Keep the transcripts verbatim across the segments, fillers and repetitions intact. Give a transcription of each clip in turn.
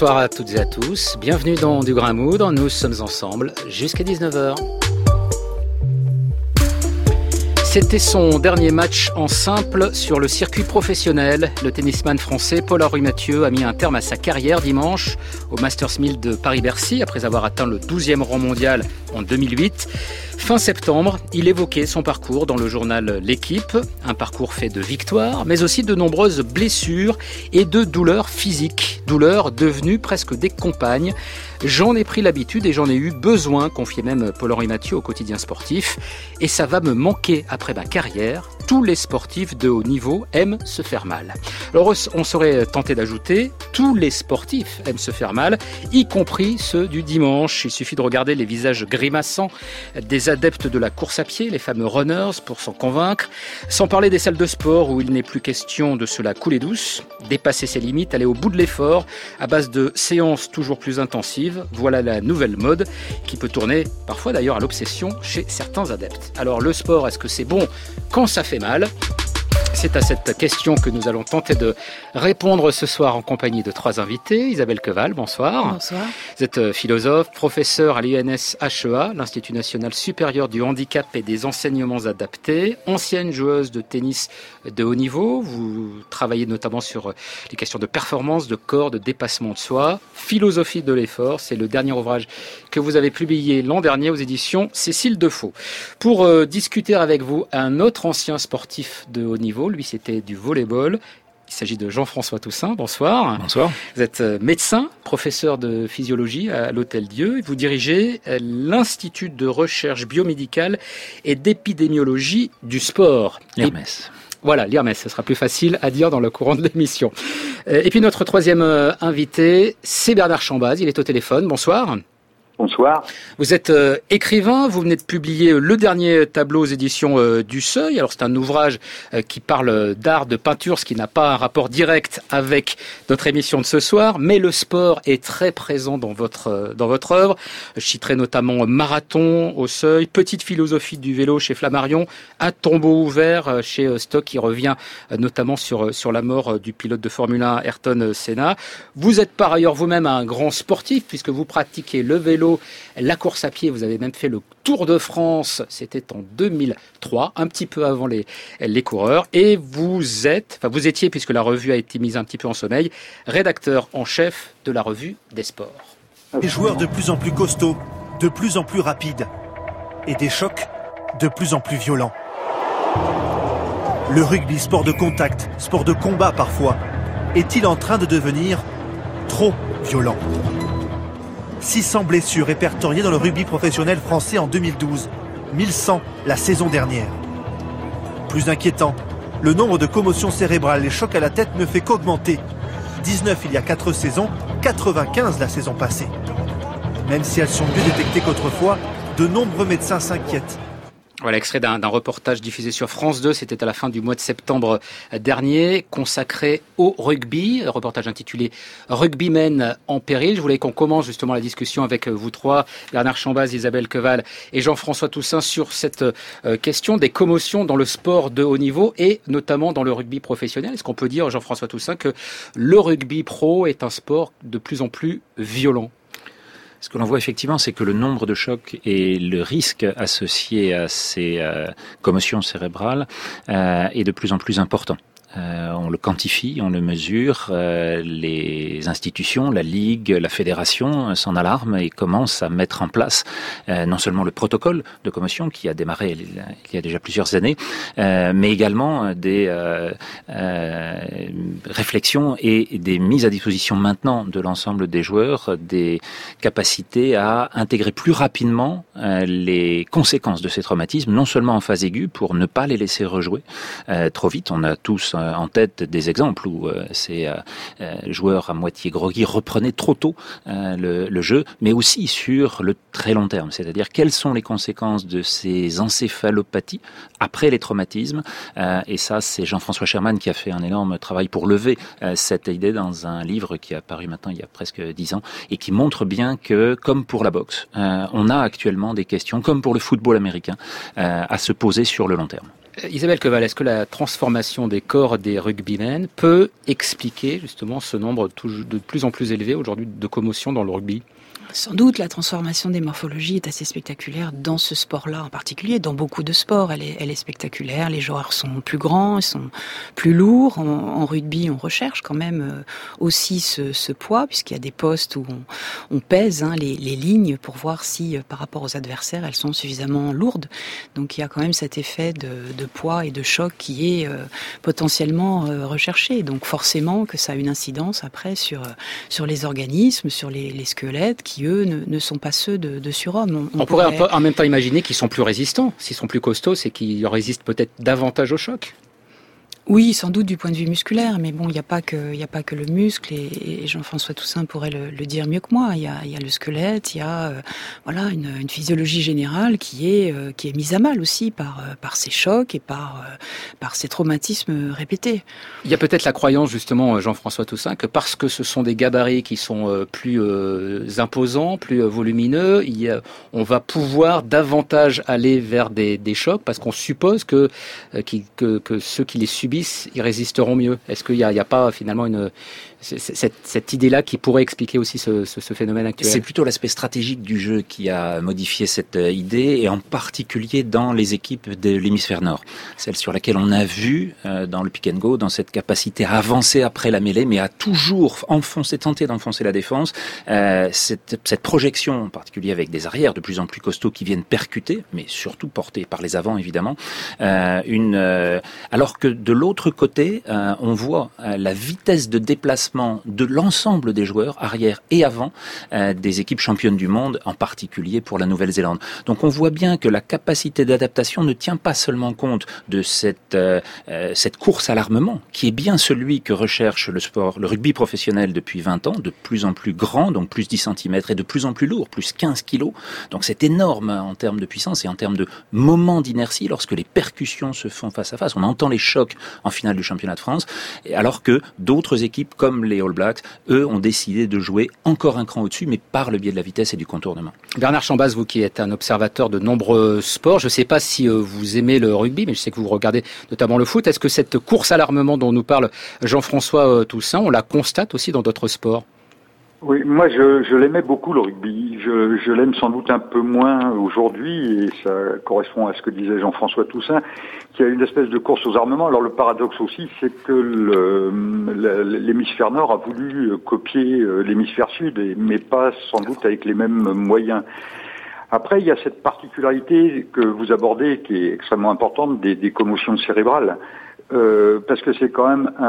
Bonsoir à toutes et à tous, bienvenue dans Du Grain à Moudre, nous sommes ensemble jusqu'à dix-neuf heures. C'était son dernier match en simple sur le circuit professionnel. Le tennisman français Paul-Henri Mathieu a mis un terme à sa carrière dimanche au Masters mille de Paris-Bercy après avoir atteint le douzième rang mondial en deux mille huit. Fin septembre, il évoquait son parcours dans le journal L'Équipe, un parcours fait de victoires, mais aussi de nombreuses blessures et de douleurs physiques, douleurs devenues presque des compagnes. J'en ai pris l'habitude et j'en ai eu besoin, confiait même Paul-Henri Mathieu au quotidien sportif, et ça va me manquer après ma carrière. Tous les sportifs de haut niveau aiment se faire mal. Alors on serait tenté d'ajouter, tous les sportifs aiment se faire mal, y compris ceux du dimanche. Il suffit de regarder les visages grimaçants des adeptes de la course à pied, les fameux runners, pour s'en convaincre. Sans parler des salles de sport où il n'est plus question de se la couler douce, dépasser ses limites, aller au bout de l'effort, à base de séances toujours plus intensives. Voilà la nouvelle mode qui peut tourner parfois d'ailleurs à l'obsession chez certains adeptes. Alors le sport, est-ce que c'est bon quand ça fait mal ? C'est à cette question que nous allons tenter de répondre ce soir en compagnie de trois invités. Isabelle Queval, bonsoir. Bonsoir. Vous êtes philosophe, professeur à l'I N S H E A, l'Institut national supérieur du handicap et des enseignements adaptés, ancienne joueuse de tennis de haut niveau. Vous travaillez notamment sur les questions de performance, de corps, de dépassement de soi. Philosophie de l'effort, c'est le dernier ouvrage que vous avez publié l'an dernier aux éditions Cécile Defaux. Pour euh, discuter avec vous, un autre ancien sportif de haut niveau, lui c'était du volley-ball. Il s'agit de Jean-François Toussaint. Bonsoir. Bonsoir. Vous êtes médecin, professeur de physiologie à l'Hôtel-Dieu. Vous dirigez l'Institut de recherche biomédicale et d'épidémiologie du sport. L'I R M E S. Voilà, l'I R M E S, ce sera plus facile à dire dans le courant de l'émission. Et puis notre troisième invité, c'est Bernard Chambaz. Il est au téléphone. Bonsoir. Bonsoir. Vous êtes euh, écrivain, vous venez de publier le dernier tableau aux éditions euh, du Seuil. Alors c'est un ouvrage euh, qui parle d'art, de peinture, ce qui n'a pas un rapport direct avec notre émission de ce soir, mais le sport est très présent dans votre euh, dans votre œuvre. Je citerai notamment Marathon au Seuil, Petite philosophie du vélo chez Flammarion, À tombeau ouvert euh, chez euh, Stock, qui revient euh, notamment sur euh, sur la mort euh, du pilote de Formule un Ayrton Senna. Vous êtes par ailleurs vous-même un grand sportif puisque vous pratiquez le vélo, la course à pied, vous avez même fait le Tour de France, c'était en deux mille trois, un petit peu avant les, les coureurs, et vous êtes, enfin vous étiez, puisque la revue a été mise un petit peu en sommeil, rédacteur en chef de la revue des sports. Des joueurs de plus en plus costauds, de plus en plus rapides, et des chocs de plus en plus violents. Le rugby, sport de contact, sport de combat parfois, est-il en train de devenir trop violent ? six cents blessures répertoriées dans le rugby professionnel français en deux mille douze, mille cent la saison dernière. Plus inquiétant, le nombre de commotions cérébrales et chocs à la tête ne fait qu'augmenter. dix-neuf il y a quatre saisons, quatre-vingt-quinze la saison passée. Même si elles sont mieux détectées qu'autrefois, de nombreux médecins s'inquiètent. Voilà, extrait d'un, d'un reportage diffusé sur France deux, c'était à la fin du mois de septembre dernier, consacré au rugby, un reportage intitulé « Rugbymen en péril ». Je voulais qu'on commence justement la discussion avec vous trois, Bernard Chambaz, Isabelle Queval et Jean-François Toussaint, sur cette euh, question des commotions dans le sport de haut niveau et notamment dans le rugby professionnel. Est-ce qu'on peut dire, Jean-François Toussaint, que le rugby pro est un sport de plus en plus violent ? Ce que l'on voit effectivement, c'est que le nombre de chocs et le risque associé à ces euh, commotions cérébrales euh, est de plus en plus important. Euh, on le quantifie, on le mesure, euh, les institutions, la Ligue, la Fédération s'en alarment et commencent à mettre en place euh, non seulement le protocole de commotion qui a démarré il y a déjà plusieurs années, euh, mais également des euh, euh, réflexions et des mises à disposition maintenant de l'ensemble des joueurs, des capacités à intégrer plus rapidement euh, les conséquences de ces traumatismes, non seulement en phase aiguë pour ne pas les laisser rejouer euh, trop vite. On a tous en tête des exemples où euh, ces euh, joueurs à moitié groggy reprenaient trop tôt euh, le, le jeu, mais aussi sur le très long terme, c'est-à-dire quelles sont les conséquences de ces encéphalopathies après les traumatismes. Euh, et ça, c'est Jean-François Sherman qui a fait un énorme travail pour lever euh, cette idée dans un livre qui a paru maintenant il y a presque dix ans et qui montre bien que, comme pour la boxe, euh, on a actuellement des questions, comme pour le football américain, euh, à se poser sur le long terme. Isabelle Queval, est-ce que la transformation des corps des rugbymen peut expliquer justement ce nombre de plus en plus élevé aujourd'hui de commotions dans le rugby ? Sans doute, la transformation des morphologies est assez spectaculaire dans ce sport-là en particulier. Dans beaucoup de sports, elle est, elle est spectaculaire. Les joueurs sont plus grands, ils sont plus lourds. En, en rugby, on recherche quand même aussi ce, ce poids, puisqu'il y a des postes où on, on pèse hein, les, les lignes pour voir si, par rapport aux adversaires, elles sont suffisamment lourdes. Donc il y a quand même cet effet de, de poids et de choc qui est euh, potentiellement euh, recherché. Donc forcément que ça a une incidence après sur, sur les organismes, sur les, les squelettes qui eux ne, ne sont pas ceux de, de surhommes. On, on, on pourrait, pourrait... en même temps imaginer qu'ils sont plus résistants. S'ils sont plus costauds, c'est qu'ils résistent peut-être davantage au choc. Oui, sans doute du point de vue musculaire, mais bon, il n'y a pas que, il n'y a pas que le muscle, et, et Jean-François Toussaint pourrait le, le dire mieux que moi. Il y a, il y a le squelette, il y a, euh, voilà, une, une physiologie générale qui est, euh, qui est mise à mal aussi par, euh, par ces chocs et par, euh, par ces traumatismes répétés. Il y a peut-être la croyance, justement, Jean-François Toussaint, que parce que ce sont des gabarits qui sont euh, plus euh, imposants, plus euh, volumineux, il y a, on va pouvoir davantage aller vers des, des chocs, parce qu'on suppose que, euh, qui, que, que ceux qui les subissent ils résisteront mieux. Est-ce qu'il n'y a, a pas finalement une, cette, cette idée-là qui pourrait expliquer aussi ce, ce, ce phénomène actuel ? C'est plutôt l'aspect stratégique du jeu qui a modifié cette idée, et en particulier dans les équipes de l'hémisphère nord. Celle sur laquelle on a vu euh, dans le pick and go, dans cette capacité à avancer après la mêlée, mais à toujours enfoncer, tenter d'enfoncer la défense. Euh, cette, cette projection, en particulier avec des arrières de plus en plus costauds qui viennent percuter, mais surtout portés par les avants évidemment. Euh, une, euh, alors que de l'autre côté, euh, on voit euh, la vitesse de déplacement de l'ensemble des joueurs, arrière et avant, euh, des équipes championnes du monde, en particulier pour la Nouvelle-Zélande. Donc on voit bien que la capacité d'adaptation ne tient pas seulement compte de cette, euh, euh, cette course à l'armement, qui est bien celui que recherche le sport, le rugby professionnel depuis vingt ans, de plus en plus grand, donc plus dix centimètres, et de plus en plus lourd, plus quinze kilos. Donc c'est énorme en termes de puissance et en termes de moment d'inertie lorsque les percussions se font face à face. On entend les chocs en finale du championnat de France, alors que d'autres équipes comme les All Blacks, eux, ont décidé de jouer encore un cran au-dessus, mais par le biais de la vitesse et du contournement. Bernard Chambaz, vous qui êtes un observateur de nombreux sports, je ne sais pas si vous aimez le rugby, mais je sais que vous regardez notamment le foot. Est-ce que cette course à l'armement dont nous parle Jean-François Toussaint, on la constate aussi dans d'autres sports ? Oui, moi je, je l'aimais beaucoup le rugby. Je, je l'aime sans doute un peu moins aujourd'hui, et ça correspond à ce que disait Jean-François Toussaint, qu'il y a une espèce de course aux armements. Alors le paradoxe aussi, c'est que le, le, l'hémisphère nord a voulu copier l'hémisphère sud, mais pas sans doute avec les mêmes moyens. Après, il y a cette particularité que vous abordez, qui est extrêmement importante, des, des commotions cérébrales. Euh, parce que c'est quand même un,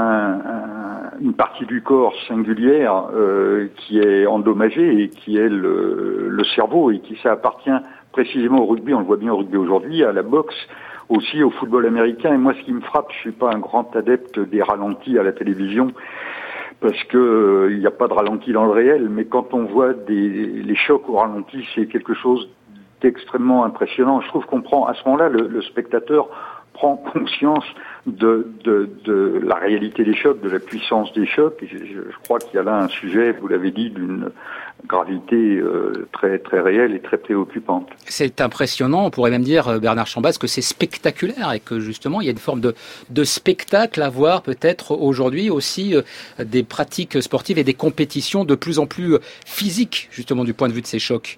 un, une partie du corps singulière euh, qui est endommagée et qui est le, le cerveau, et qui ça appartient précisément au rugby. On le voit bien au rugby aujourd'hui, à la boxe, aussi au football américain. Et moi, ce qui me frappe, je suis pas un grand adepte des ralentis à la télévision, parce que euh, il n'y a pas de ralenti dans le réel, mais quand on voit des, les chocs au ralenti, c'est quelque chose d'extrêmement impressionnant. Je trouve qu'on prend, à ce moment-là, le, le spectateur prend conscience de, de, de la réalité des chocs, de la puissance des chocs. Et je, je crois qu'il y a là un sujet, vous l'avez dit, d'une gravité euh, très très réelle et très préoccupante. C'est impressionnant, on pourrait même dire, Bernard Chambaz, que c'est spectaculaire et que justement il y a une forme de, de spectacle à voir peut-être aujourd'hui aussi, euh, des pratiques sportives et des compétitions de plus en plus physiques justement du point de vue de ces chocs.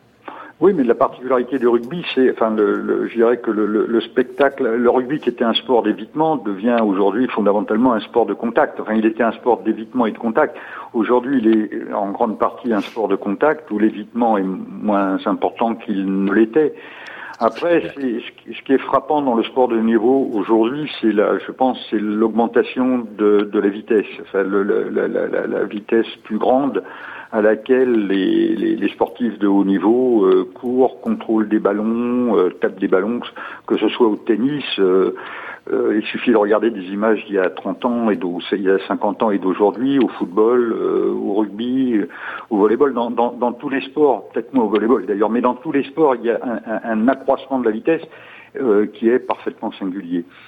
Oui, mais la particularité du rugby, c'est, enfin, le, le, je dirais que le, le, le spectacle, le rugby qui était un sport d'évitement devient aujourd'hui fondamentalement un sport de contact. Enfin, il était un sport d'évitement et de contact. Aujourd'hui, il est en grande partie un sport de contact où l'évitement est moins important qu'il ne l'était. Après, c'est, ce qui est frappant dans le sport de niveau aujourd'hui, c'est la, je pense, c'est l'augmentation de, de la vitesse. Enfin, le, la, la, la, la vitesse plus grande à laquelle les, les, les sportifs de haut niveau euh, courent, contrôlent des ballons, euh, tapent des ballons, que ce soit au tennis. Euh, euh, il suffit de regarder des images d'il y a trente ans et d'il y a cinquante ans et d'aujourd'hui, au football, euh, au rugby, au volleyball, dans, dans, dans tous les sports, peut-être moins au volleyball d'ailleurs, mais dans tous les sports, il y a un, un, un accroissement de la vitesse euh, qui est parfaitement singulier.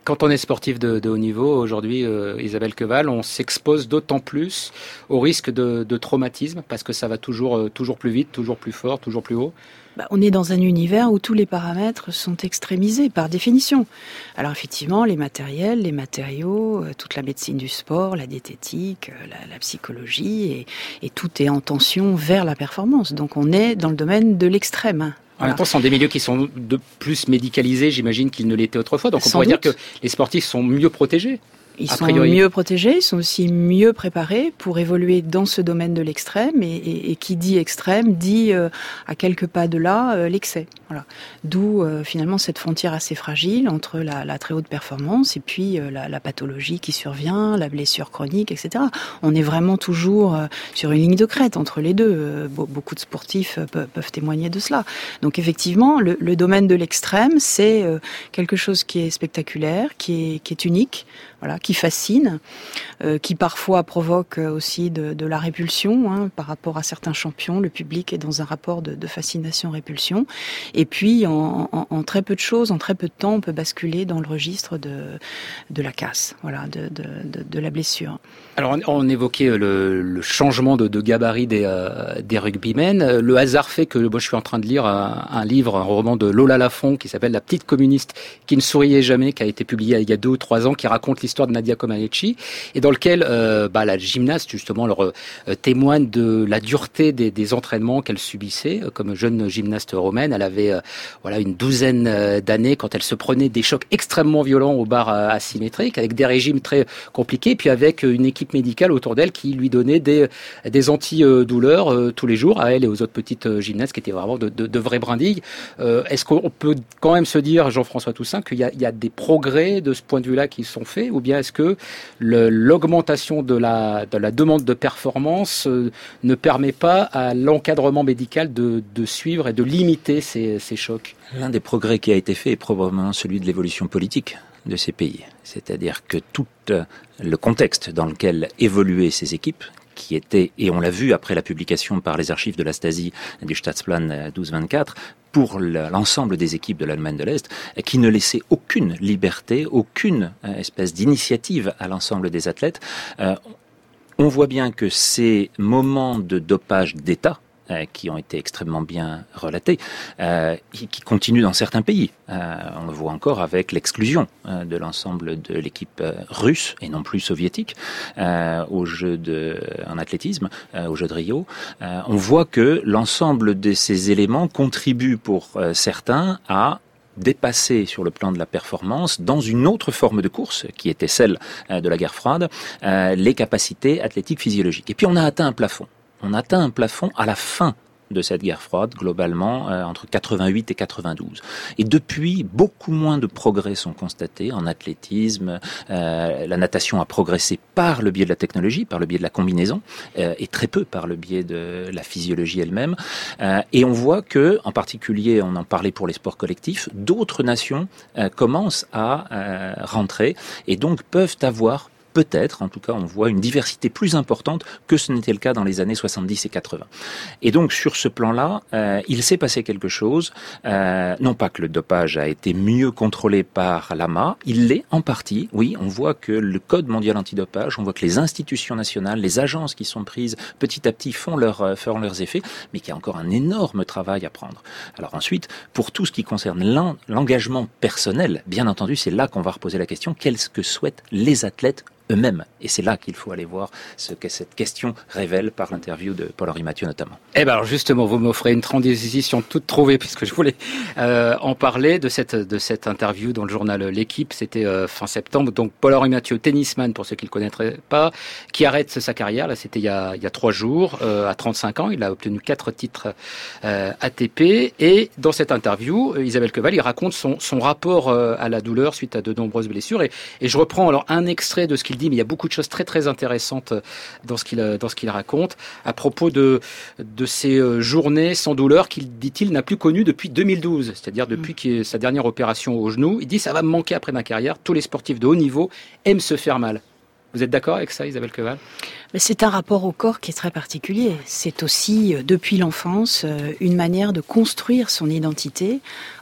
Quand on est sportif de, de haut niveau, aujourd'hui, euh, Isabelle Queval, on s'expose d'autant plus au risque de, de traumatisme parce que ça va toujours, euh, toujours plus vite, toujours plus fort, toujours plus haut. Bah, on est dans un univers où tous les paramètres sont extrémisés par définition. Alors effectivement, les matériels, les matériaux, euh, toute la médecine du sport, la diététique, euh, la, la psychologie, et, et tout est en tension vers la performance. Donc on est dans le domaine de l'extrême. En Voilà. même temps, ce sont des milieux qui sont de plus médicalisés, j'imagine, qu'ils ne l'étaient autrefois. Donc on Sans pourrait doute. dire que les sportifs sont mieux protégés. Ils A sont priori. mieux protégés, ils sont aussi mieux préparés pour évoluer dans ce domaine de l'extrême. Et, et, et qui dit extrême dit euh, à quelques pas de là euh, l'excès. Voilà. D'où euh, finalement cette frontière assez fragile entre la, la très haute performance et puis euh, la, la pathologie qui survient, la blessure chronique, et cetera. On est vraiment toujours euh, sur une ligne de crête entre les deux. Euh, be- beaucoup de sportifs euh, peuvent, peuvent témoigner de cela. Donc effectivement, le, le domaine de l'extrême, c'est euh, quelque chose qui est spectaculaire, qui est, qui est unique. Voilà, qui fascine, euh, qui parfois provoque aussi de, de la répulsion hein, par rapport à certains champions. Le public est dans un rapport de, de fascination-répulsion. Et puis, en, en, en très peu de choses, en très peu de temps, on peut basculer dans le registre de, de la casse, voilà, de, de, de, de la blessure. Alors, on, on évoquait le, le changement de, de gabarit des, euh, des rugbymen. Le hasard fait que moi, je suis en train de lire un, un livre, un roman de Lola Lafont qui s'appelle « La petite communiste qui ne souriait jamais », qui a été publié il y a deux ou trois ans, qui raconte l'histoire de Nadia Comaneci, et dans lequel euh, bah, la gymnaste justement leur euh, témoigne de la dureté des, des entraînements qu'elle subissait euh, comme jeune gymnaste romaine. Elle avait euh, voilà une douzaine euh, d'années quand elle se prenait des chocs extrêmement violents aux barres euh, asymétriques, avec des régimes très compliqués, puis avec une équipe médicale autour d'elle qui lui donnait des, des antidouleurs euh, tous les jours à elle et aux autres petites euh, gymnastes qui étaient vraiment de, de, de vraies brindilles. Euh, est-ce qu'on peut quand même se dire, Jean-François Toussaint, qu'il y a, il y a des progrès de ce point de vue-là qui sont faits, ou bien est-ce que le, l'augmentation de la, de la demande de performance euh, ne permet pas à l'encadrement médical de, de suivre et de limiter ces, ces chocs? L'un des progrès qui a été fait est probablement celui de l'évolution politique de ces pays. C'est-à-dire que tout le contexte dans lequel évoluaient ces équipes, qui était, et on l'a vu après la publication par les archives de la Stasi du Staatsplan douze vingt-quatre, pour l'ensemble des équipes de l'Allemagne de l'Est, qui ne laissait aucune liberté, aucune espèce d'initiative à l'ensemble des athlètes. Euh, on voit bien que ces moments de dopage d'État, euh, qui ont été extrêmement bien relatés, euh, qui continuent dans certains pays. Euh, on le voit encore avec l'exclusion euh, de l'ensemble de l'équipe euh, russe et non plus soviétique euh, aux Jeux de, en athlétisme, euh, aux Jeux de Rio. Euh, on voit que l'ensemble de ces éléments contribuent pour euh, certains à dépasser sur le plan de la performance, dans une autre forme de course, qui était celle euh, de la guerre froide, euh, les capacités athlétiques physiologiques. Et puis on a atteint un plafond. On atteint un plafond à la fin de cette guerre froide, globalement, euh, entre quatre-vingt-huit et quatre-vingt-douze. Et depuis, beaucoup moins de progrès sont constatés en athlétisme. Euh, la natation a progressé par le biais de la technologie, par le biais de la combinaison, euh, et très peu par le biais de la physiologie elle-même. Euh, et on voit que, en particulier, on en parlait pour les sports collectifs, d'autres nations euh, commencent à euh, rentrer et donc peuvent avoir peut-être, en tout cas, on voit une diversité plus importante que ce n'était le cas dans les années soixante-dix et quatre-vingts. Et donc, sur ce plan-là, euh, il s'est passé quelque chose. Euh, non pas que le dopage a été mieux contrôlé par l'A M A, il l'est en partie. Oui, on voit que le Code mondial antidopage, on voit que les institutions nationales, les agences qui sont prises petit à petit font, leur, font leurs effets, mais qu'il y a encore un énorme travail à prendre. Alors ensuite, pour tout ce qui concerne l'en, l'engagement personnel, bien entendu, c'est là qu'on va reposer la question, qu'est-ce que souhaitent les athlètes eux-mêmes. Et c'est là qu'il faut aller voir ce que cette question révèle par l'interview de Paul-Henri Mathieu notamment. Eh ben alors justement, vous m'offrez une transition toute trouvée puisque je voulais euh, en parler de cette de cette interview dans le journal L'Équipe. C'était euh, fin septembre. Donc Paul-Henri Mathieu, tennisman pour ceux qui le connaîtraient pas, qui arrête sa carrière. Là, c'était il y a il y a trois jours. Euh, à trente-cinq ans, il a obtenu quatre titres euh, A T P. Et dans cette interview, Isabelle Queval, il raconte son son rapport euh, à la douleur suite à de nombreuses blessures. Et, et je reprends alors un extrait de ce qu'il dit, mais il y a beaucoup de choses très très intéressantes dans ce qu'il dans ce qu'il raconte à propos de de ces journées sans douleur qu'il, dit-il, n'a plus connues depuis deux mille douze, c'est-à-dire depuis mmh. sa dernière opération au genou. Il dit ça va me manquer après ma carrière. Tous les sportifs de haut niveau aiment se faire mal. Vous êtes d'accord avec ça, Isabelle Queval ? Mais c'est un rapport au corps qui est très particulier. C'est aussi, depuis l'enfance, une manière de construire son identité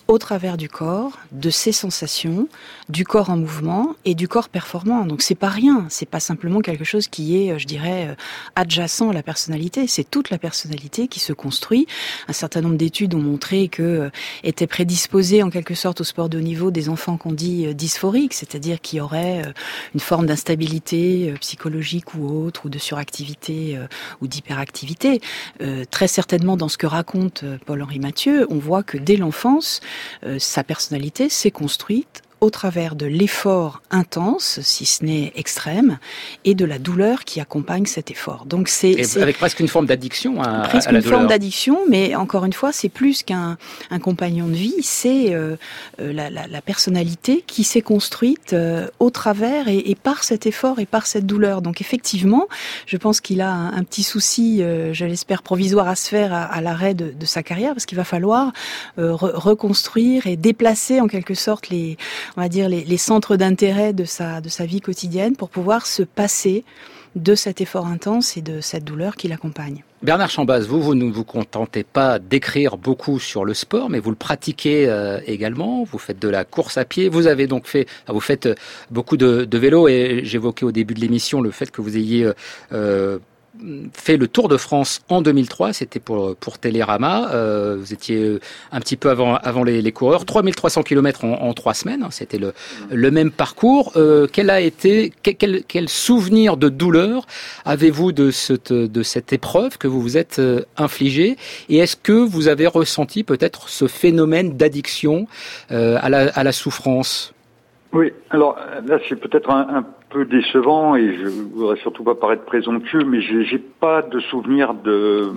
au travers du corps, de ses sensations, du corps en mouvement et du corps performant. Donc c'est pas rien, c'est pas simplement quelque chose qui est, je dirais, adjacent à la personnalité, c'est toute la personnalité qui se construit. Un certain nombre d'études ont montré que euh, étaient prédisposés en quelque sorte au sport de haut niveau des enfants qu'on dit euh, dysphoriques, c'est-à-dire qui auraient euh, une forme d'instabilité euh, psychologique ou autre, ou de suractivité euh, ou d'hyperactivité. Euh, très certainement dans ce que raconte euh, Paul-Henri Mathieu, on voit que dès l'enfance, euh, sa personnalité s'est construite au travers de l'effort intense, si ce n'est extrême, et de la douleur qui accompagne cet effort. Donc c'est, c'est avec presque une forme d'addiction à, presque à la une douleur. forme d'addiction, mais encore une fois, c'est plus qu'un un compagnon de vie, c'est euh, la, la, la personnalité qui s'est construite euh, au travers et, et par cet effort et par cette douleur. Donc effectivement, je pense qu'il a un, un petit souci, euh, je l'espère provisoire à se faire à, à l'arrêt de, de sa carrière, parce qu'il va falloir euh, re- reconstruire et déplacer en quelque sorte les on va dire les, les centres d'intérêt de sa de sa vie quotidienne pour pouvoir se passer de cet effort intense et de cette douleur qui l'accompagne. Bernard Chambaz, vous, vous ne vous contentez pas d'écrire beaucoup sur le sport, mais vous le pratiquez euh, également. Vous faites de la course à pied. Vous avez donc fait, vous faites beaucoup de, de vélo, et j'évoquais au début de l'émission le fait que vous ayez euh, fait le Tour de France en deux mille trois, c'était pour pour Télérama. Euh, vous étiez un petit peu avant avant les, les coureurs. trois mille trois cents kilomètres en, en trois semaines, c'était le le même parcours. Euh, quel a été quel quel souvenir de douleur avez-vous de cette de cette épreuve que vous vous êtes euh, infligée, et est-ce que vous avez ressenti peut-être ce phénomène d'addiction euh, à la à la souffrance? Oui, alors là c'est peut-être un, un peu décevant, et je voudrais surtout pas paraître présomptueux, mais j'ai, j'ai pas de souvenir de,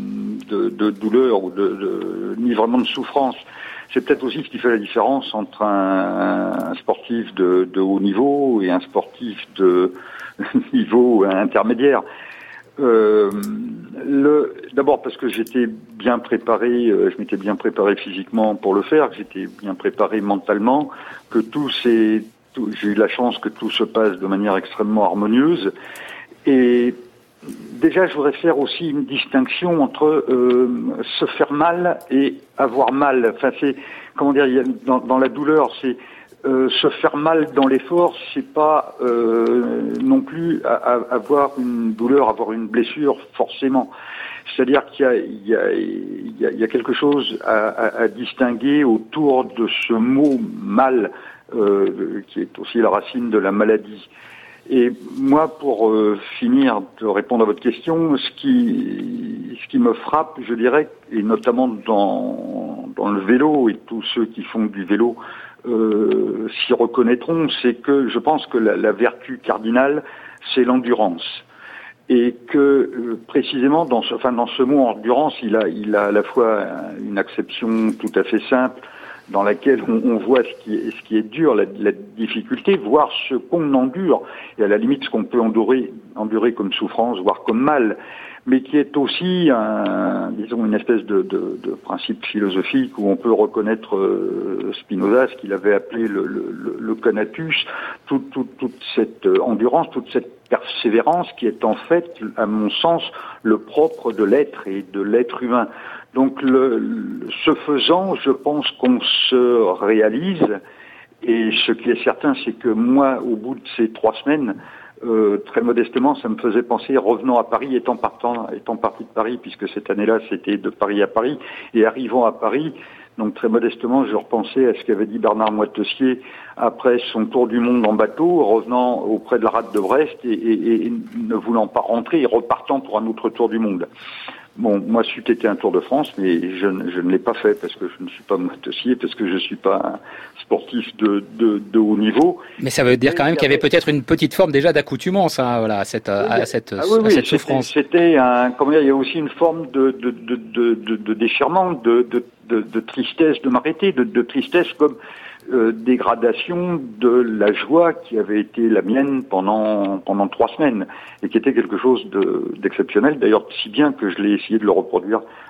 de, de douleur ou de, de ni vraiment de souffrance. C'est peut-être aussi ce qui fait la différence entre un, un sportif de, de haut niveau et un sportif de niveau intermédiaire. Euh, le, d'abord parce que j'étais bien préparé, euh, je m'étais bien préparé physiquement pour le faire, que j'étais bien préparé mentalement, que tout s'est, tout, j'ai eu la chance que tout se passe de manière extrêmement harmonieuse. Et déjà, je voudrais faire aussi une distinction entre euh, se faire mal et avoir mal. Enfin, c'est comment dire, il y a, dans, dans la douleur, c'est Euh, se faire mal dans l'effort, c'est pas euh, non plus à, à, avoir une douleur, avoir une blessure forcément. C'est-à-dire qu'il y a, il y a, il y a, il y a quelque chose à, à, à distinguer autour de ce mot mal, euh, qui est aussi la racine de la maladie. Et moi, pour euh, finir de répondre à votre question, ce qui, ce qui me frappe, je dirais, et notamment dans, dans le vélo, et tous ceux qui font du vélo Euh, s'y reconnaîtront, c'est que je pense que la, la vertu cardinale, c'est l'endurance, et que euh, précisément dans ce, enfin dans ce mot endurance, il a, il a à la fois une acception tout à fait simple, dans laquelle on, on voit ce qui est, ce qui est dur, la, la difficulté, voire ce qu'on endure, et à la limite ce qu'on peut endurer, endurer comme souffrance, voire comme mal, mais qui est aussi un, disons, une espèce de, de, de principe philosophique où on peut reconnaître euh, Spinoza, ce qu'il avait appelé le, le, le conatus, tout, tout, toute cette endurance, toute cette persévérance qui est en fait, à mon sens, le propre de l'être et de l'être humain. Donc, le, le, ce faisant, je pense qu'on se réalise, et ce qui est certain, c'est que moi, au bout de ces trois semaines, Euh, très modestement, ça me faisait penser, revenant à Paris, étant partant, étant parti de Paris, puisque cette année-là, c'était de Paris à Paris, et arrivant à Paris, donc très modestement, je repensais à ce qu'avait dit Bernard Moitessier après son tour du monde en bateau, revenant auprès de la rade de Brest et, et, et ne voulant pas rentrer et repartant pour un autre tour du monde. Bon, moi, c'eût été un Tour de France, mais je, je ne l'ai pas fait parce que je ne suis pas Moitessier, parce que je suis pas un sportif de, de, de haut niveau. Mais ça veut dire quand même qu'il y avait peut-être une petite forme déjà d'accoutumance, hein, voilà, à cette, à cette, ah, oui, à oui, cette souffrance. C'était, c'était un, comment dire, il y a aussi une forme de, de, de, de, de, de déchirement, de, de, de, de tristesse, de m'arrêter, de, de tristesse comme euh, dégradation de la joie qui avait été la mienne pendant pendant trois semaines et qui était quelque chose de, d'exceptionnel. D'ailleurs, si bien que je l'ai essayé de le reproduire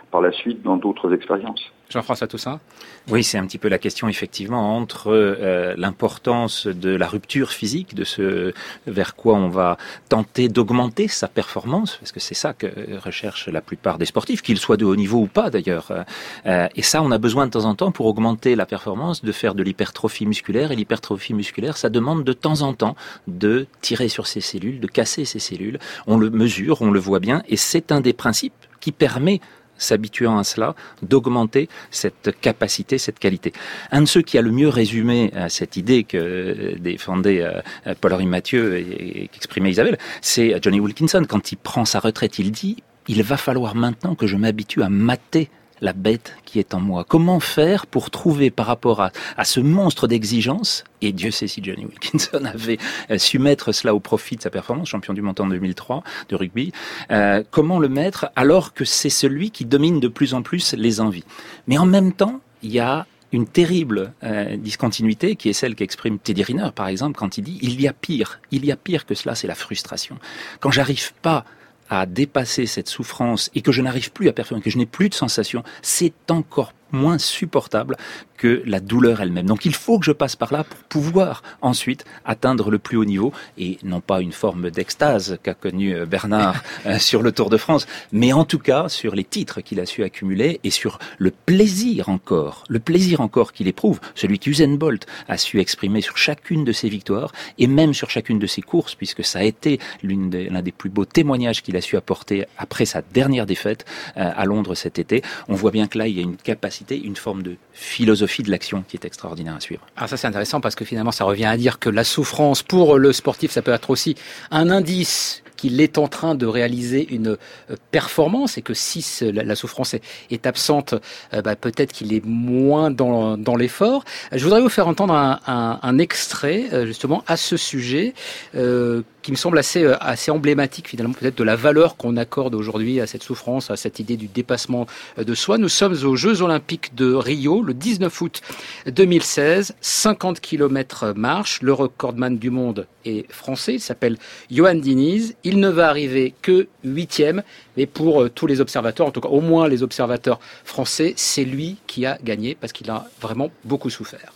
par la suite dans d'autres expériences. Jean-François Toussaint ? Oui, c'est un petit peu la question effectivement entre euh, l'importance de la rupture physique, de ce vers quoi on va tenter d'augmenter sa performance, parce que c'est ça que recherchent la plupart des sportifs, qu'ils soient de haut niveau ou pas d'ailleurs. Euh, et ça, on a besoin de temps en temps pour augmenter la performance, de faire de l'hypertrophie musculaire. Et l'hypertrophie musculaire, ça demande de temps en temps de tirer sur ces cellules, de casser ces cellules. On le mesure, on le voit bien, et c'est un des principes qui permet, s'habituant à cela, d'augmenter cette capacité, cette qualité. Un de ceux qui a le mieux résumé euh, cette idée que défendait euh, Paul-Henri Mathieu et, et qu'exprimait Isabelle, c'est Johnny Wilkinson. Quand il prend sa retraite, il dit « Il va falloir maintenant que je m'habitue à mater la bête qui est en moi. » Comment faire pour trouver par rapport à, à ce monstre d'exigence, et Dieu sait si Johnny Wilkinson avait euh, su mettre cela au profit de sa performance, champion du monde en deux mille trois de rugby, euh, comment le mettre alors que c'est celui qui domine de plus en plus les envies. Mais en même temps, il y a une terrible euh, discontinuité qui est celle qu'exprime Teddy Riner, par exemple, quand il dit « il y a pire, il y a pire que cela, c'est la frustration. Quand j'arrive pas à dépasser cette souffrance et que je n'arrive plus à performer, que je n'ai plus de sensation, c'est encore moins supportable que la douleur elle-même. Donc il faut que je passe par là pour pouvoir ensuite atteindre le plus haut niveau, et non pas une forme d'extase qu'a connue Bernard euh, sur le Tour de France, mais en tout cas sur les titres qu'il a su accumuler et sur le plaisir encore, le plaisir encore qu'il éprouve, celui qu'Usain Bolt a su exprimer sur chacune de ses victoires et même sur chacune de ses courses, puisque ça a été l'une des, l'un des plus beaux témoignages qu'il a su apporter après sa dernière défaite euh, à Londres cet été. On voit bien que là, il y a une capacité, une forme de philosophie de l'action qui est extraordinaire à suivre. Alors ça c'est intéressant parce que finalement ça revient à dire que la souffrance pour le sportif, ça peut être aussi un indice qu'il est en train de réaliser une performance, et que si la souffrance est, est absente, euh, bah, peut-être qu'il est moins dans, dans l'effort. Je voudrais vous faire entendre un, un, un extrait euh, justement à ce sujet euh, qui me semble assez, assez emblématique finalement peut-être de la valeur qu'on accorde aujourd'hui à cette souffrance, à cette idée du dépassement de soi. Nous sommes aux Jeux Olympiques de Rio, le dix-neuf août deux mille seize, cinquante kilomètres marche. Le recordman du monde est français, il s'appelle Yoann Diniz. Il ne va arriver que huitième, mais pour euh, tous les observateurs, en tout cas au moins les observateurs français, c'est lui qui a gagné parce qu'il a vraiment beaucoup souffert.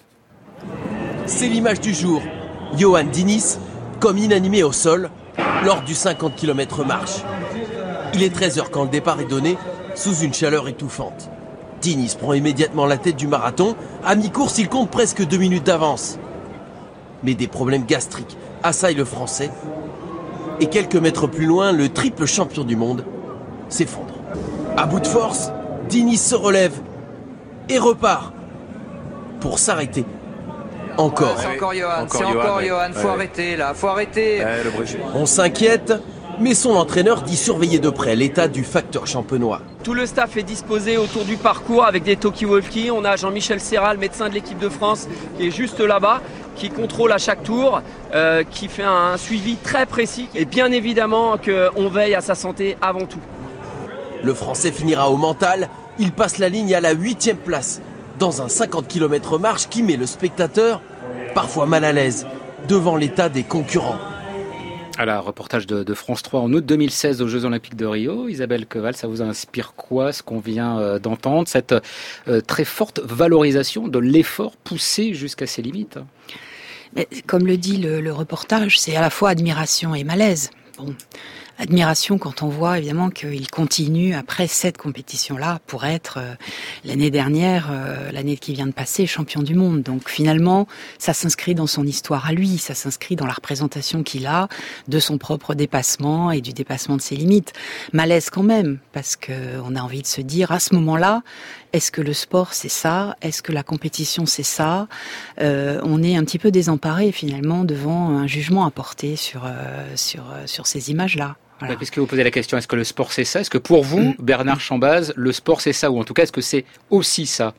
C'est l'image du jour. Yoann Diniz, comme inanimé au sol, lors du cinquante kilomètres marche. Il est treize heures quand le départ est donné, sous une chaleur étouffante. Diniz prend immédiatement la tête du marathon. À mi-course, il compte presque deux minutes d'avance. Mais des problèmes gastriques assaillent le Français. Et quelques mètres plus loin, le triple champion du monde s'effondre. À bout de force, Diniz se relève et repart pour s'arrêter. Encore. Ouais, c'est encore Yoann, c'est encore Yoann, faut ouais. arrêter là, faut arrêter. Ouais, On s'inquiète, mais son entraîneur dit surveiller de près l'état du facteur champenois. Tout le staff est disposé autour du parcours avec des talkie-walkie. On a Jean-Michel Serral, médecin de l'équipe de France, qui est juste là-bas, qui contrôle à chaque tour, euh, qui fait un suivi très précis. Et bien évidemment qu'on veille à sa santé avant tout. Le Français finira au mental. Il passe la ligne à la huitième place, dans un cinquante kilomètres marche qui met le spectateur parfois mal à l'aise devant l'état des concurrents. Alors, reportage de, de France trois en août deux mille seize aux Jeux Olympiques de Rio. Isabelle Queval, ça vous inspire quoi, ce qu'on vient euh, d'entendre, cette euh, très forte valorisation de l'effort poussé jusqu'à ses limites? Mais, comme le dit le, le reportage, c'est à la fois admiration et malaise. Bon, admiration quand on voit évidemment qu'il continue après cette compétition-là pour être euh, l'année dernière, euh, l'année qui vient de passer, champion du monde. Donc finalement, ça s'inscrit dans son histoire à lui, ça s'inscrit dans la représentation qu'il a de son propre dépassement et du dépassement de ses limites. Malaise quand même, parce que on a envie de se dire à ce moment-là, est-ce que le sport c'est ça? Est-ce que la compétition c'est ça? euh, On est un petit peu désemparé finalement devant un jugement à porter sur euh, sur euh, sur ces images-là. Voilà. Puisque vous posez la question, est-ce que le sport c'est ça? Est-ce que pour vous, Bernard Chambaz, le sport c'est ça? Ou en tout cas, est-ce que c'est aussi ça?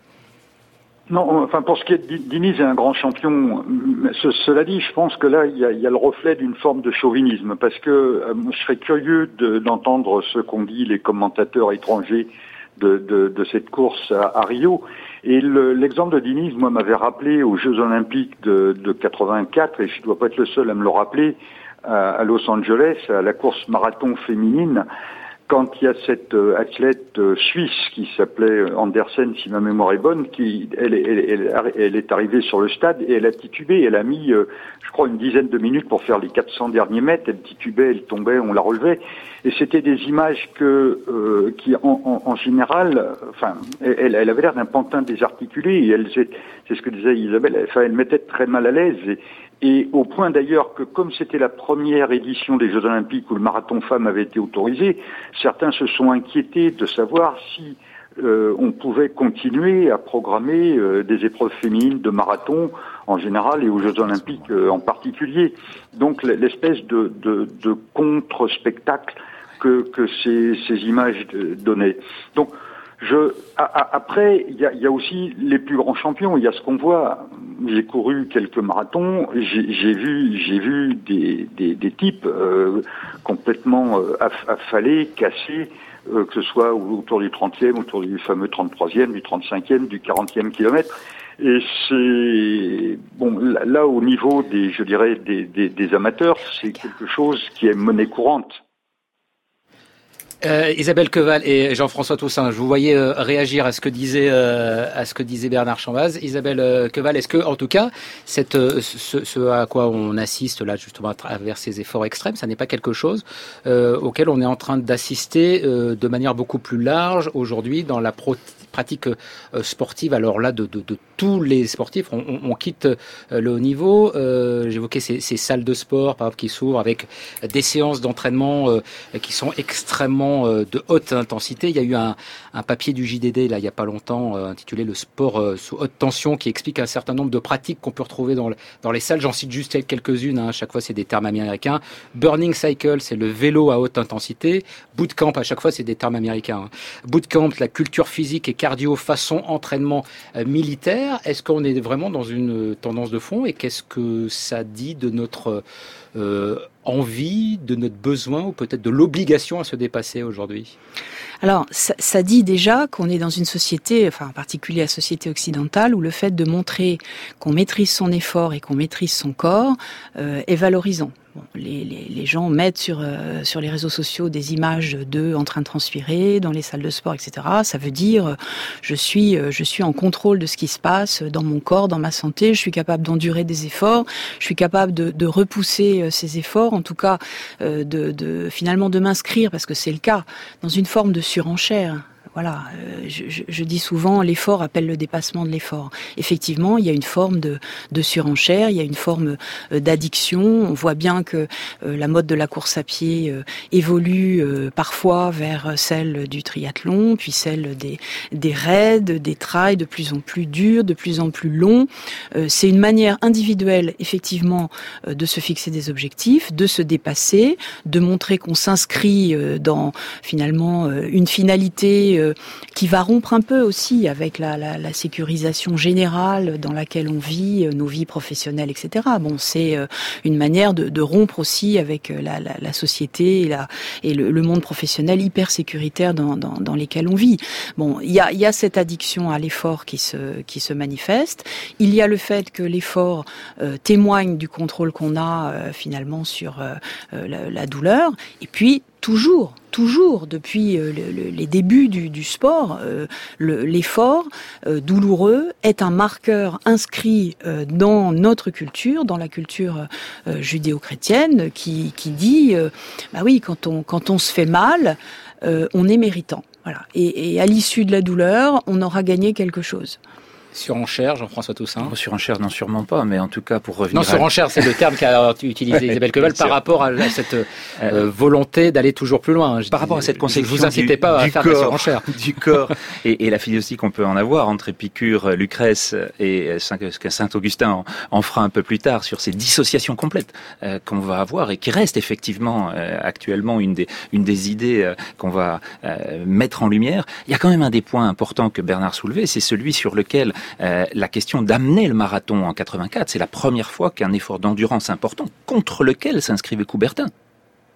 Non, enfin pour ce qui est de Diniz, est un grand champion. Ce, cela dit, je pense que là, il y a, il y a le reflet d'une forme de chauvinisme, parce que euh, je serais curieux de, d'entendre ce qu'ont dit les commentateurs étrangers de, de, de cette course à, à Rio. Et le, l'exemple de Diniz, moi, m'avait rappelé aux Jeux Olympiques de, de quatre-vingt-quatre, et je ne dois pas être le seul à me le rappeler, à Los Angeles, à la course marathon féminine, quand il y a cette euh, athlète euh, suisse qui s'appelait Andersen, si ma mémoire est bonne, qui elle, elle, elle, elle est arrivée sur le stade et elle a titubé. Elle a mis, euh, je crois, une dizaine de minutes pour faire les quatre cents derniers mètres. Elle titubait, elle tombait, on la relevait. Et c'était des images que, euh, qui, en, en, en général, enfin, elle, elle avait l'air d'un pantin désarticulé. Et elle, c'est, c'est ce que disait Isabelle. Elle, enfin, elle mettait très mal à l'aise. Et, Et au point d'ailleurs que comme c'était la première édition des Jeux Olympiques où le marathon femme avait été autorisé, certains se sont inquiétés de savoir si euh, on pouvait continuer à programmer euh, des épreuves féminines de marathon en général et aux Jeux Olympiques euh, en particulier. Donc l'espèce de, de, de contre-spectacle que, que ces, ces images donnaient. Donc Je, a, a, après, il y a, y a aussi les plus grands champions. Il y a ce qu'on voit. J'ai couru quelques marathons. J'ai, j'ai vu, j'ai vu des, des, des types euh, complètement euh, affalés, cassés, euh, que ce soit autour du trentième, autour du fameux trente-troisième, du trente-cinquième, du quarantième kilomètre. Et c'est bon là, là au niveau des, je dirais, des, des, des amateurs, c'est quelque chose qui est monnaie courante. Euh, Isabelle Queval et Jean-François Toussaint, je vous voyais euh, réagir à ce que disait euh, à ce que disait Bernard Chambaz. Isabelle euh, Queval, est-ce que, en tout cas, cette euh, ce, ce à quoi on assiste là justement à travers ces efforts extrêmes, ça n'est pas quelque chose euh, auquel on est en train d'assister euh, de manière beaucoup plus large aujourd'hui dans la pro- pratique euh, sportive. Alors là, de, de, de tous les sportifs, on, on, on quitte euh, le haut niveau. Euh, j'évoquais ces, ces salles de sport, par exemple, qui s'ouvrent avec des séances d'entraînement euh, qui sont extrêmement de haute intensité. Il y a eu un, un papier du J D D là il y a pas longtemps euh, intitulé Le sport euh, sous haute tension qui explique un certain nombre de pratiques qu'on peut retrouver dans, le, dans les salles. J'en cite juste quelques-unes. Hein. À chaque fois c'est des termes américains. Burning cycle, c'est le vélo à haute intensité. Bootcamp, à chaque fois c'est des termes américains. Hein. Bootcamp, la culture physique et cardio façon entraînement euh, militaire. Est-ce qu'on est vraiment dans une tendance de fond et qu'est-ce que ça dit de notre euh, envie, de notre besoin ou peut-être de l'obligation à se dépasser aujourd'hui? Alors, ça, ça dit déjà qu'on est dans une société, enfin en particulier la société occidentale, où le fait de montrer qu'on maîtrise son effort et qu'on maîtrise son corps euh, est valorisant. Bon, les, les, les gens mettent sur euh, sur les réseaux sociaux des images d'eux en train de transpirer dans les salles de sport, et cetera. Ça veut dire euh, je suis euh, je suis en contrôle de ce qui se passe dans mon corps, dans ma santé. Je suis capable d'endurer des efforts. Je suis capable de, de repousser euh, ces efforts, en tout cas euh, de, de finalement de m'inscrire, parce que c'est le cas, dans une forme de surenchère. Voilà, euh, je, je, je dis souvent, l'effort appelle le dépassement de l'effort. Effectivement, il y a une forme de, de surenchère, il y a une forme euh, d'addiction. On voit bien que euh, la mode de la course à pied euh, évolue euh, parfois vers celle du triathlon, puis celle des, des raids, des trails de plus en plus durs, de plus en plus longs. Euh, c'est une manière individuelle, effectivement, euh, de se fixer des objectifs, de se dépasser, de montrer qu'on s'inscrit euh, dans, finalement, euh, une finalité qui va rompre un peu aussi avec la, la, la sécurisation générale dans laquelle on vit, nos vies professionnelles, et cetera. Bon, c'est une manière de, de rompre aussi avec la, la, la société et, la, et le, le monde professionnel hyper sécuritaire dans, dans, dans lesquels on vit. Bon, il y a, y a cette addiction à l'effort qui se, qui se manifeste. Il y a le fait que l'effort euh, témoigne du contrôle qu'on a euh, finalement sur euh, la, la douleur. Et puis, toujours, toujours, depuis euh, le, le, les débuts du, du sport, euh, le, l'effort euh, douloureux est un marqueur inscrit euh, dans notre culture, dans la culture euh, judéo-chrétienne, qui, qui dit, euh, bah oui, quand on, quand on se fait mal, euh, on est méritant. Voilà. Et, et à l'issue de la douleur, on aura gagné quelque chose. Surenchère, Jean-François Toussaint. Oh, surenchère, non, sûrement pas, mais en tout cas, pour revenir... Non, surenchère, à... c'est le terme qu'a utilisé Isabelle Queval par rapport à cette euh, volonté d'aller toujours plus loin. Je par rapport à cette conception vous incitez pas du, à faire corps, de la surenchère. Du corps, et, et la philosophie qu'on peut en avoir entre Épicure, Lucrèce et Saint-Augustin en, en fera un peu plus tard sur ces dissociations complètes euh, qu'on va avoir et qui restent effectivement euh, actuellement une des, une des idées euh, qu'on va euh, mettre en lumière. Il y a quand même un des points importants que Bernard soulevait, c'est celui sur lequel Euh, la question d'amener le marathon en quatre-vingt-quatre, c'est la première fois qu'un effort d'endurance important contre lequel s'inscrivait Coubertin.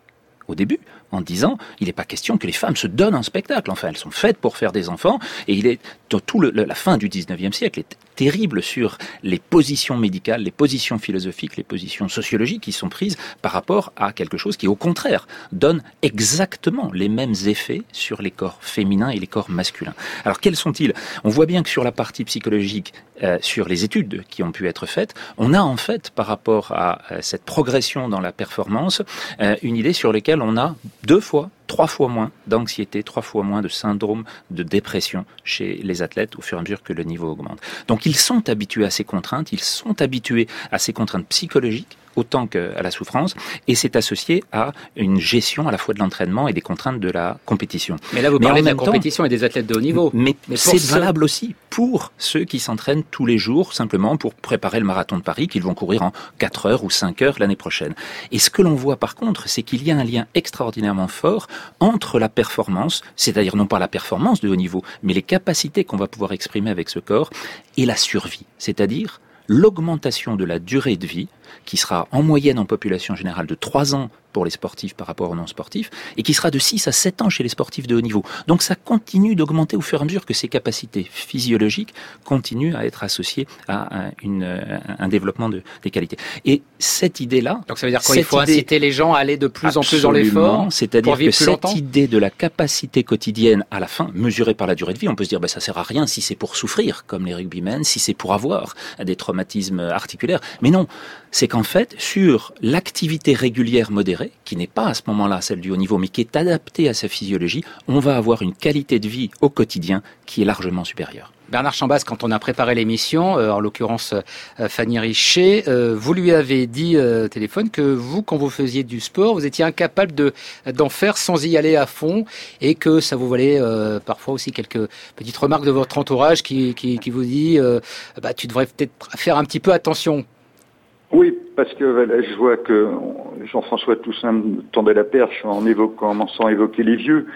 au début, en disant il n'est pas question que les femmes se donnent un spectacle. Enfin, elles sont faites pour faire des enfants. Et il est tout le, la fin du dix-neuvième siècle est terrible sur les positions médicales, les positions philosophiques, les positions sociologiques qui sont prises par rapport à quelque chose qui, au contraire, donne exactement les mêmes effets sur les corps féminins et les corps masculins. Alors, quels sont-ils ? On voit bien que sur la partie psychologique, euh, sur les études qui ont pu être faites, on a en fait, par rapport à euh, cette progression dans la performance, euh, une idée sur laquelle on a deux fois, trois fois moins d'anxiété, trois fois moins de syndrome de dépression chez les athlètes au fur et à mesure que le niveau augmente. Donc ils sont habitués à ces contraintes, ils sont habitués à ces contraintes psychologiques autant qu'à la souffrance, et c'est associé à une gestion à la fois de l'entraînement et des contraintes de la compétition. Mais là, vous mais parlez de la compétition temps, et des athlètes de haut niveau. Mais, mais c'est ceux... valable aussi pour ceux qui s'entraînent tous les jours, simplement pour préparer le marathon de Paris, qu'ils vont courir en quatre heures ou cinq heures l'année prochaine. Et ce que l'on voit par contre, c'est qu'il y a un lien extraordinairement fort entre la performance, c'est-à-dire non pas la performance de haut niveau, mais les capacités qu'on va pouvoir exprimer avec ce corps, et la survie, c'est-à-dire l'augmentation de la durée de vie, qui sera en moyenne en population générale de trois ans pour les sportifs par rapport aux non-sportifs, et qui sera de six à sept ans chez les sportifs de haut niveau. Donc ça continue d'augmenter au fur et à mesure que ces capacités physiologiques continuent à être associées à un, une, un développement de, des qualités. Et cette idée-là... Donc ça veut dire qu'il faut idée, inciter les gens à aller de plus en plus dans l'effort, c'est-à-dire que cette longtemps. idée de la capacité quotidienne à la fin, mesurée par la durée de vie, on peut se dire ben, ça sert à rien si c'est pour souffrir, comme les rugbymen, si c'est pour avoir des traumatismes articulaires. Mais non, c'est qu'en fait, sur l'activité régulière modérée, qui n'est pas à ce moment-là celle du haut niveau, mais qui est adaptée à sa physiologie, on va avoir une qualité de vie au quotidien qui est largement supérieure. Bernard Chambas, quand on a préparé l'émission, euh, en l'occurrence euh, Fanny Richet, euh, vous lui avez dit euh, au téléphone que vous, quand vous faisiez du sport, vous étiez incapable de, d'en faire sans y aller à fond, et que ça vous valait euh, parfois aussi quelques petites remarques de votre entourage qui, qui, qui vous dit euh, bah, tu devrais peut-être faire un petit peu attention. Oui, parce que voilà, je vois que Jean-François Toussaint me tendait la perche en évoquant, en commençant à évoquer les vieux.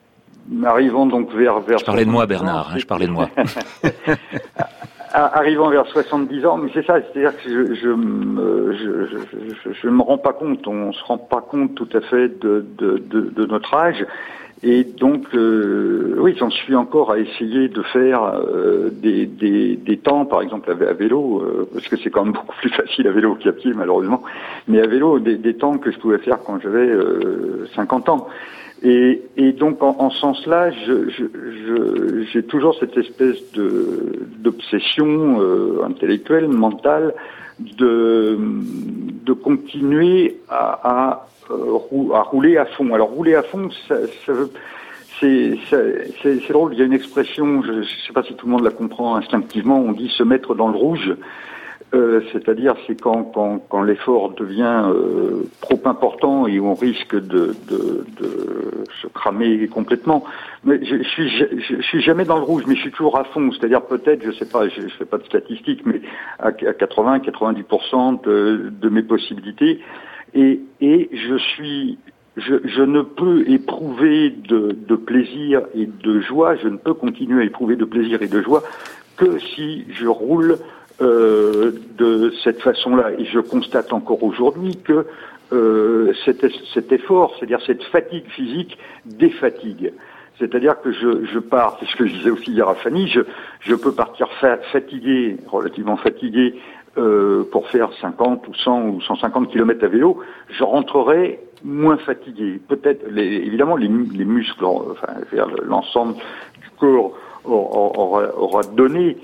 Arrivant donc vers... vers je parlais de moi, Bernard, hein, je parlais de moi. Arrivant vers soixante-dix ans, mais c'est ça, c'est-à-dire que je je, je, je, je, je me rends pas compte, on se rend pas compte tout à fait de, de, de, de notre âge. Et donc, euh, oui, j'en suis encore à essayer de faire euh, des, des, des temps, par exemple à, à vélo, euh, parce que c'est quand même beaucoup plus facile à vélo qu'à pied, malheureusement, mais à vélo, des, des temps que je pouvais faire quand j'avais euh, cinquante ans. Et, et donc, en, en ce sens-là, je, je, je, j'ai toujours cette espèce de d'obsession euh, intellectuelle, mentale, de, de continuer à... à à rouler à fond. Alors rouler à fond, ça, ça veut, c'est, c'est, c'est, c'est drôle. Il y a une expression, je ne sais pas si tout le monde la comprend instinctivement. On dit se mettre dans le rouge, euh, c'est-à-dire c'est quand, quand, quand l'effort devient euh, trop important et on risque de, de, de se cramer complètement. Mais je, je suis, je, je suis jamais dans le rouge, mais je suis toujours à fond. C'est-à-dire peut-être, je sais pas, je, je fais pas de statistiques, mais à, à quatre-vingts à quatre-vingt-dix pour cent de, de mes possibilités. Et, et je suis, je, je ne peux éprouver de, de plaisir et de joie, je ne peux continuer à éprouver de plaisir et de joie que si je roule euh, de cette façon-là. Et je constate encore aujourd'hui que euh, cet, cet effort, c'est-à-dire cette fatigue physique, défatigue. C'est-à-dire que je, je pars, c'est ce que je disais aussi hier à Fanny, je, je peux partir fa- fatigué, relativement fatigué, Euh, pour faire cinquante ou cent ou cent cinquante kilomètres à vélo, je rentrerai moins fatigué. Peut-être, les, évidemment, les, les muscles, enfin, l'ensemble du corps aura, aura donné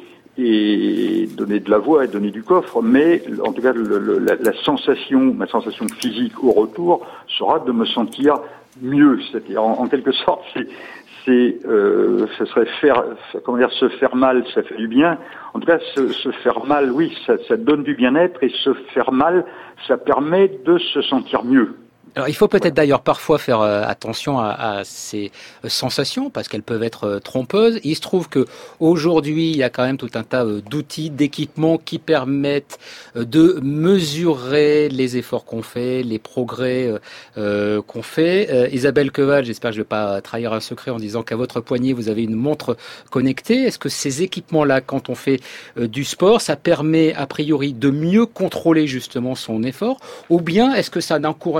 et donné de la voix et donné du coffre, mais en tout cas, le, le, la, la sensation, ma sensation physique au retour sera de me sentir mieux. C'est-à-dire, en, en quelque sorte, c'est c'est euh, ce serait faire comment dire se faire mal, ça fait du bien. En tout cas, se, se faire mal, oui, ça, ça donne du bien-être, et se faire mal, ça permet de se sentir mieux. Alors, il faut peut-être d'ailleurs parfois faire euh, attention à, à ces euh, sensations, parce qu'elles peuvent être euh, trompeuses. Il se trouve que aujourd'hui, il y a quand même tout un tas euh, d'outils, d'équipements qui permettent euh, de mesurer les efforts qu'on fait, les progrès euh, euh, qu'on fait. Euh, Isabelle Queval, j'espère que je ne vais pas trahir un secret en disant qu'à votre poignet, vous avez une montre connectée. Est-ce que ces équipements-là, quand on fait euh, du sport, ça permet a priori de mieux contrôler justement son effort, ou bien est-ce que ça n'encourage pas la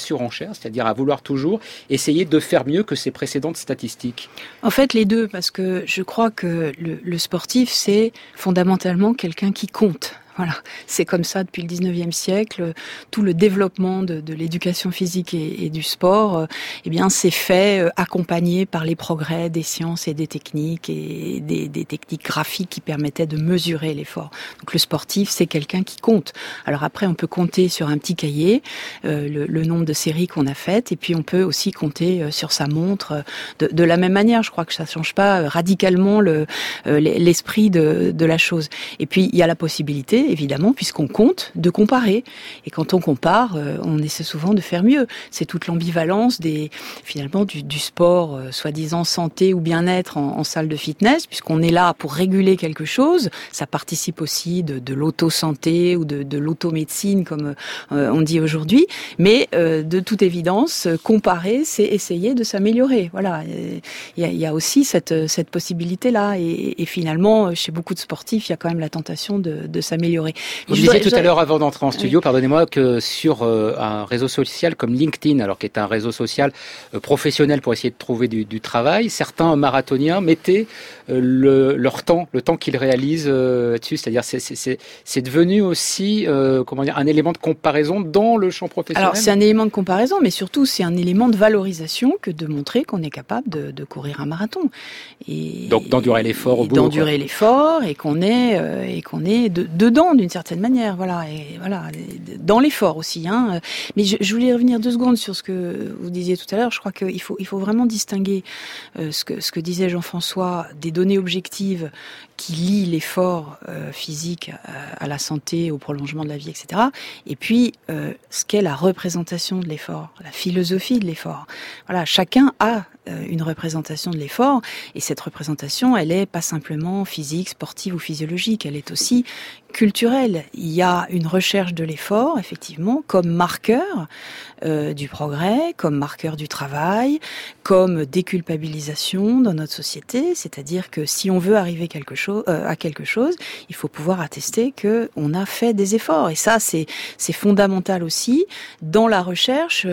surenchère, c'est-à-dire à vouloir toujours essayer de faire mieux que ses précédentes statistiques? En fait, les deux, parce que je crois que le, le sportif, c'est fondamentalement quelqu'un qui compte. Voilà, c'est comme ça depuis le dix-neuvième siècle. Tout le développement de, de l'éducation physique et, et du sport, euh, eh bien, c'est fait euh, accompagné par les progrès des sciences et des techniques et des, des techniques graphiques qui permettaient de mesurer l'effort. Donc, le sportif, c'est quelqu'un qui compte. Alors après, on peut compter sur un petit cahier euh, le, le nombre de séries qu'on a faites, et puis on peut aussi compter euh, sur sa montre euh, de, de la même manière. Je crois que ça change pas radicalement le, euh, l'esprit de, de la chose. Et puis, il y a la possibilité, évidemment, puisqu'on compte, de comparer. Et quand on compare, euh, on essaie souvent de faire mieux. C'est toute l'ambivalence des, finalement, du, du sport, euh, soi-disant santé ou bien-être en, en salle de fitness, puisqu'on est là pour réguler quelque chose. Ça participe aussi de, de l'auto-santé ou de, de l'auto-médecine, comme euh, on dit aujourd'hui. Mais, euh, de toute évidence, comparer, c'est essayer de s'améliorer. Voilà. Il y a, il y a aussi cette, cette possibilité-là. Et, et finalement, chez beaucoup de sportifs, il y a quand même la tentation de, de s'améliorer. Vous disiez tout à l'heure, avant d'entrer en studio, oui. pardonnez-moi, que sur euh, un réseau social comme LinkedIn, alors qui est un réseau social euh, professionnel pour essayer de trouver du, du travail, certains marathoniens mettaient euh, le, leur temps, le temps qu'ils réalisent euh, dessus. C'est-à-dire, c'est, c'est, c'est, c'est devenu aussi, euh, comment dire, un élément de comparaison dans le champ professionnel. Alors, c'est un élément de comparaison, mais surtout, c'est un élément de valorisation que de montrer qu'on est capable de, de courir un marathon. Et, Donc, d'endurer l'effort au bout. D'endurer quoi. l'effort et qu'on est, euh, et qu'on est de, dedans. D'une certaine manière, voilà, et voilà, dans l'effort aussi, hein. Mais je, je voulais revenir deux secondes sur ce que vous disiez tout à l'heure. Je crois qu'il faut, il faut vraiment distinguer euh, ce que, ce que disait Jean-François des données objectives qui lient l'effort euh, physique à, à la santé, au prolongement de la vie, et cetera. Et puis, euh, ce qu'est la représentation de l'effort, la philosophie de l'effort. Voilà, chacun a euh, une représentation de l'effort, et cette représentation, elle est pas simplement physique, sportive ou physiologique, elle est aussi culturelle. Il y a une recherche de l'effort, effectivement, comme marqueur euh, du progrès, comme marqueur du travail, comme déculpabilisation dans notre société. C'est-à-dire que si on veut arriver quelque chose, euh, à quelque chose, il faut pouvoir attester que on a fait des efforts. Et ça, c'est c'est fondamental aussi dans la recherche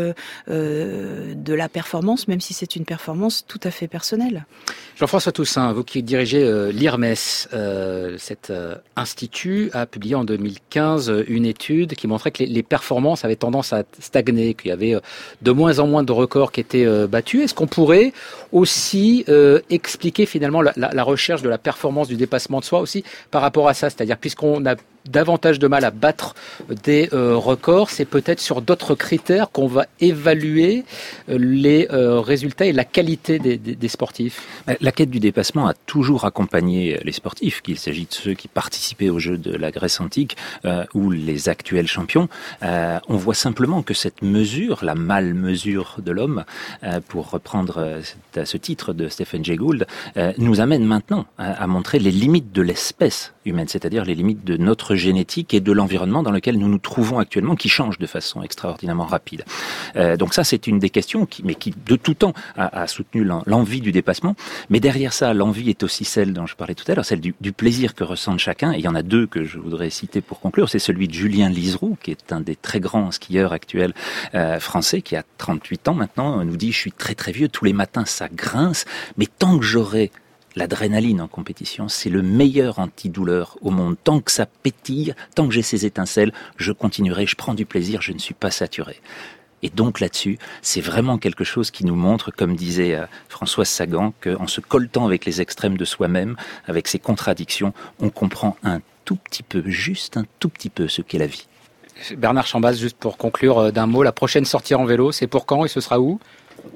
euh, de la performance, même si c'est une performance tout à fait personnelle. Jean-François Toussaint, vous qui dirigez euh, l'I R M E S, euh, cet euh, institut a publié en deux mille quinze une étude qui montrait que les, les performances avaient tendance à stagner, qu'il y avait euh, de moins en moins de records qui étaient euh, battus. Est-ce qu'on pourrait aussi euh, expliquer finalement la, la, la recherche de la performance, du dépassement de soi aussi par rapport à ça? C'est-à-dire, puisqu'on a davantage de mal à battre des euh, records, c'est peut-être sur d'autres critères qu'on va évaluer euh, les euh, résultats et la qualité des, des, des sportifs. La quête du dépassement a toujours accompagné les sportifs, qu'il s'agit de ceux qui participaient aux Jeux de la Grèce antique euh, ou les actuels champions. Euh, on voit simplement que cette mesure, la mal-mesure de l'homme, euh, pour reprendre à ce titre de Stephen Jay Gould, euh, nous amène maintenant à, à montrer les limites de l'espèce humaine, c'est-à-dire les limites de notre génétique et de l'environnement dans lequel nous nous trouvons actuellement, qui change de façon extraordinairement rapide. Euh, donc ça, c'est une des questions, qui, mais qui de tout temps a, a soutenu l'envie du dépassement. Mais derrière ça, l'envie est aussi celle dont je parlais tout à l'heure, celle du, du plaisir que ressent chacun. Et il y en a deux que je voudrais citer pour conclure. C'est celui de Julien Liseroux, qui est un des très grands skieurs actuels euh, français, qui a trente-huit ans maintenant, nous dit « Je suis très très vieux, tous les matins ça grince, mais tant que j'aurai l'adrénaline en compétition, c'est le meilleur antidouleur au monde. Tant que ça pétille, tant que j'ai ces étincelles, je continuerai, je prends du plaisir, je ne suis pas saturé. » Et donc là-dessus, c'est vraiment quelque chose qui nous montre, comme disait euh, Françoise Sagan, qu'en se coltant avec les extrêmes de soi-même, avec ses contradictions, on comprend un tout petit peu, juste un tout petit peu ce qu'est la vie. Bernard Chambaz, juste pour conclure euh, d'un mot, la prochaine sortie en vélo, c'est pour quand et ce sera où?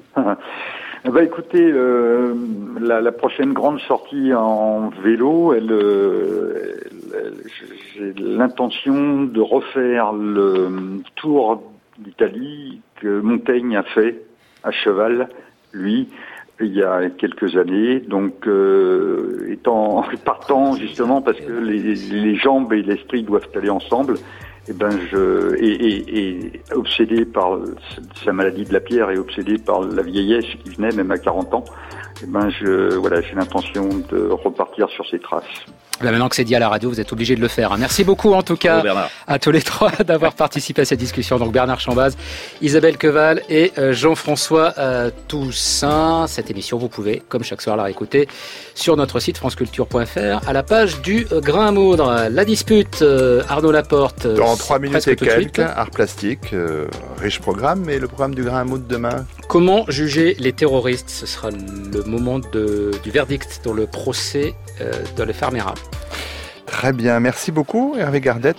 Bah écoutez, euh, la, la prochaine grande sortie en vélo, elle, euh, elle, j'ai l'intention de refaire le tour d'Italie que Montaigne a fait à cheval, lui, il y a quelques années. Donc, euh, étant partant justement parce que les, les jambes et l'esprit doivent aller ensemble. Et ben je et, et, et obsédé par sa maladie de la pierre et obsédé par la vieillesse qui venait même à quarante ans, et ben je voilà j'ai l'intention de repartir sur ces traces. Là, maintenant que c'est dit à la radio, vous êtes obligés de le faire. Merci beaucoup en tout cas Bravo, à tous les trois d'avoir participé à cette discussion. Donc Bernard Chambaz, Isabelle Queval et Jean-François euh, Toussaint. Cette émission, vous pouvez, comme chaque soir, la réécouter sur notre site franceculture point f r à la page du grain à moudre. La dispute, euh, Arnaud Laporte. Dans trois minutes et quelques, suite. art plastique, euh, riche programme, mais le programme du grain à moudre demain. Comment juger les terroristes? Ce sera le moment de, du verdict dans le procès euh, de l'E F A R-Mera. Très bien, merci beaucoup Hervé Gardette.